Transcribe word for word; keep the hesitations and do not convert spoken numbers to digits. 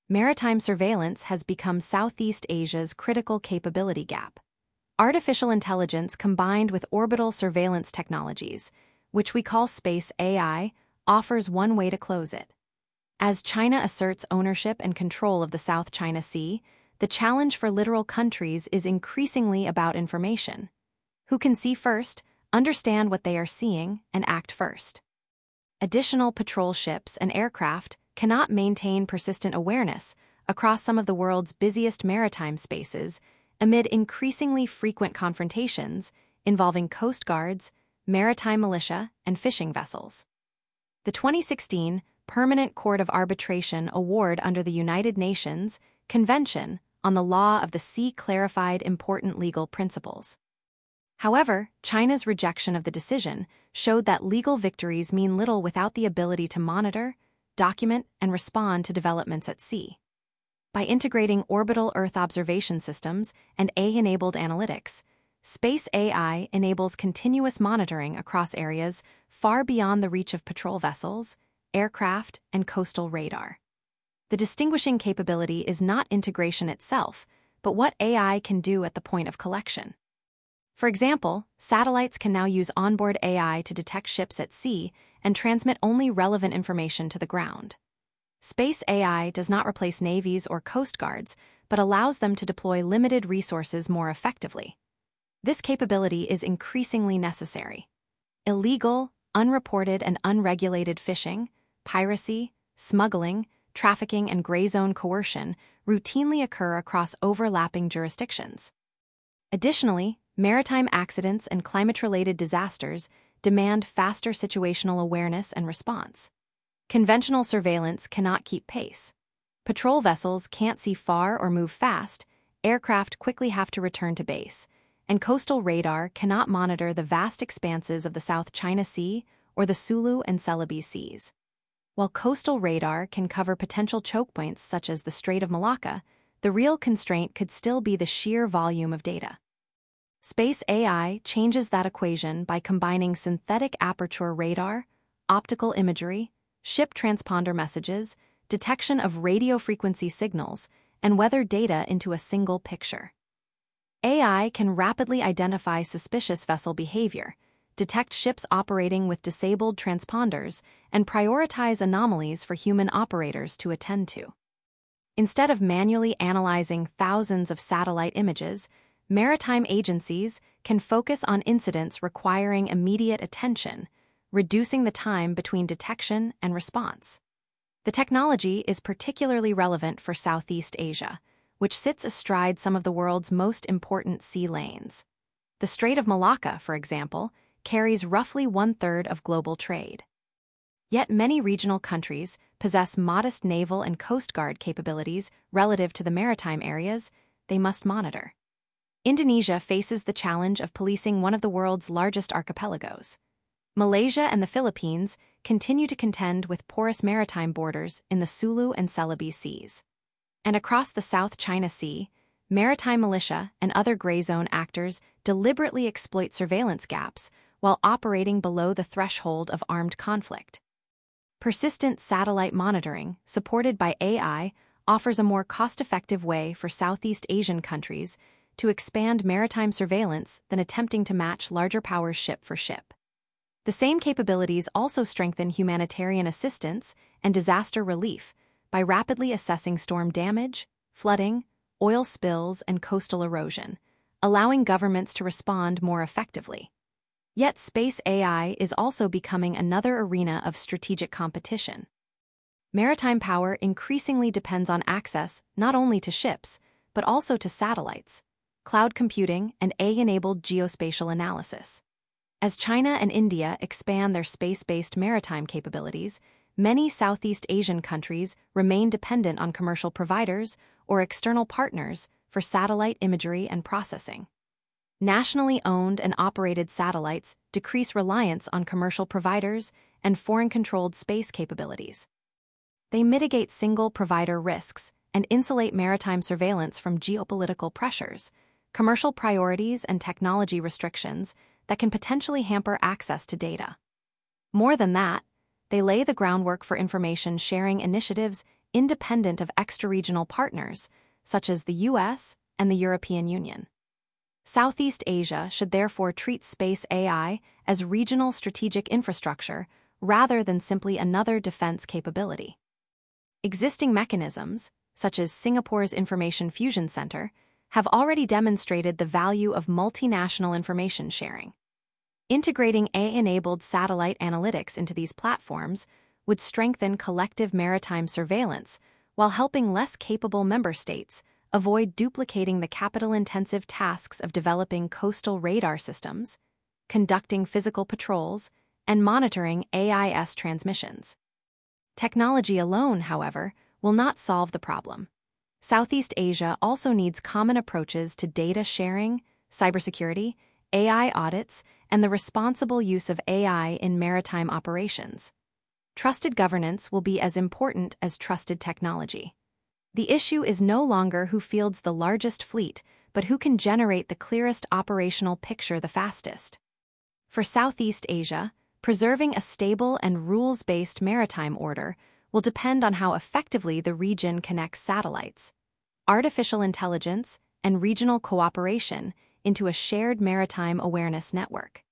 maritime surveillance has become Southeast Asia's critical capability gap. Artificial intelligence combined with orbital surveillance technologies, which we call space A I, offers one way to close it. As China asserts ownership and control of the South China Sea, the challenge for littoral countries is increasingly about information. Who can see first, understand what they are seeing, and act first? Additional patrol ships and aircraft cannot maintain persistent awareness across some of the world's busiest maritime spaces amid increasingly frequent confrontations involving coast guards, maritime militia, and fishing vessels. The twenty sixteen Permanent Court of Arbitration Award under the United Nations Convention on the Law of the Sea clarified important legal principles. However, China's rejection of the decision showed that legal victories mean little without the ability to monitor, document, and respond to developments at sea. By integrating orbital Earth observation systems and A I-enabled analytics, space A I enables continuous monitoring across areas far beyond the reach of patrol vessels, aircraft, and coastal radar. The distinguishing capability is not integration itself, but what A I can do at the point of collection. For example, satellites can now use onboard A I to detect ships at sea and transmit only relevant information to the ground. Space A I does not replace navies or coast guards, but allows them to deploy limited resources more effectively. This capability is increasingly necessary. Illegal, unreported, and unregulated fishing, piracy, smuggling, trafficking, and gray zone coercion routinely occur across overlapping jurisdictions. Additionally, maritime accidents and climate-related disasters demand faster situational awareness and response. Conventional surveillance cannot keep pace. Patrol vessels can't see far or move fast, aircraft quickly have to return to base, and coastal radar cannot monitor the vast expanses of the South China Sea or the Sulu and Celebes Seas. While coastal radar can cover potential choke points such as the Strait of Malacca, the real constraint could still be the sheer volume of data. Space A I changes that equation by combining synthetic aperture radar, optical imagery, ship transponder messages, detection of radio frequency signals, and weather data into a single picture. A I can rapidly identify suspicious vessel behavior, detect ships operating with disabled transponders, and prioritize anomalies for human operators to attend to. Instead of manually analyzing thousands of satellite images, maritime agencies can focus on incidents requiring immediate attention, reducing the time between detection and response. The technology is particularly relevant for Southeast Asia, which sits astride some of the world's most important sea lanes. The Strait of Malacca, for example, carries roughly one-third of global trade. Yet many regional countries possess modest naval and coast guard capabilities relative to the maritime areas they must monitor. Indonesia faces the challenge of policing one of the world's largest archipelagos. Malaysia and the Philippines continue to contend with porous maritime borders in the Sulu and Celebes Seas. And across the South China Sea, maritime militia and other gray zone actors deliberately exploit surveillance gaps while operating below the threshold of armed conflict. Persistent satellite monitoring, supported by A I, offers a more cost-effective way for Southeast Asian countries to expand maritime surveillance than attempting to match larger powers ship for ship. The same capabilities also strengthen humanitarian assistance and disaster relief by rapidly assessing storm damage, flooding, oil spills, and coastal erosion, allowing governments to respond more effectively. Yet space A I is also becoming another arena of strategic competition. Maritime power increasingly depends on access not only to ships, but also to satellites, cloud computing, and A I-enabled geospatial analysis. As China and India expand their space-based maritime capabilities, many Southeast Asian countries remain dependent on commercial providers or external partners for satellite imagery and processing. Nationally owned and operated satellites decrease reliance on commercial providers and foreign-controlled space capabilities. They mitigate single-provider risks and insulate maritime surveillance from geopolitical pressures, commercial priorities, and technology restrictions that can potentially hamper access to data. More than that, they lay the groundwork for information sharing initiatives independent of extra-regional partners, such as the U S and the European Union. Southeast Asia should therefore treat space A I as regional strategic infrastructure rather than simply another defense capability. Existing mechanisms, such as Singapore's Information Fusion Center, have already demonstrated the value of multinational information sharing. Integrating A I-enabled satellite analytics into these platforms would strengthen collective maritime surveillance while helping less capable member states avoid duplicating the capital-intensive tasks of developing coastal radar systems, conducting physical patrols, and monitoring A I S transmissions. Technology alone, however, will not solve the problem. Southeast Asia also needs common approaches to data sharing, cybersecurity, A I audits, and the responsible use of A I in maritime operations. Trusted governance will be as important as trusted technology. The issue is no longer who fields the largest fleet, but who can generate the clearest operational picture the fastest. For Southeast Asia, preserving a stable and rules-based maritime order will depend on how effectively the region connects satellites, artificial intelligence, and regional cooperation into a shared maritime awareness network.